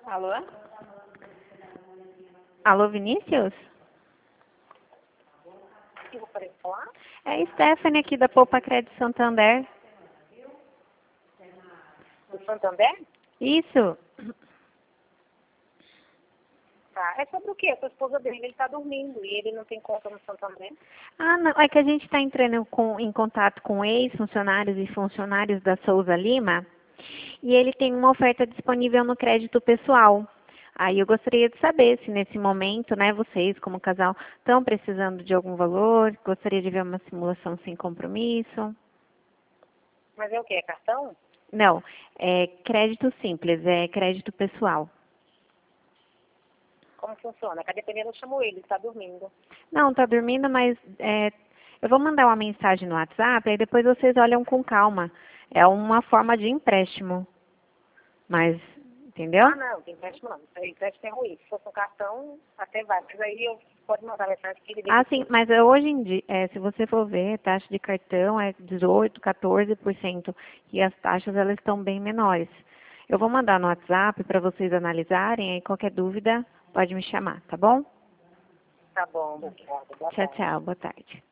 Alô? Alô, Vinícius? Eu falei, falar? É Stephanie aqui da Poupa Crédito Santander. Do Santander? Isso. Tá. É sobre o quê? A sua esposa dele, ele tá dormindo e ele não tem conta no Santander. Ah, não, é que a gente está entrando em contato com ex-funcionários e funcionários da Souza Lima e ele tem uma oferta disponível no crédito pessoal. Aí eu gostaria de saber se nesse momento, né, vocês como casal estão precisando de algum valor, gostaria de ver uma simulação sem compromisso. Mas é o quê? É cartão? Não, é crédito simples, é crédito pessoal. Como funciona? Cadê dependendo, eu chamo ele tá dormindo. Não, tá dormindo, mas eu vou mandar uma mensagem no WhatsApp, aí depois vocês olham com calma. É uma forma de empréstimo. Mas, entendeu? Ah, não, tem empréstimo não. Empréstimo é ruim. Se fosse um cartão, até vai. Mas aí eu pode mandar mensagem que ele Ah, liga sim, sim. mas hoje em dia, se você for ver, a taxa de cartão é 18, 14%. E as taxas, elas estão bem menores. Eu vou mandar no WhatsApp para vocês analisarem, aí qualquer dúvida pode me chamar, tá bom? Tá bom, obrigada. Boa Tchau, tarde. tchau, boa tarde.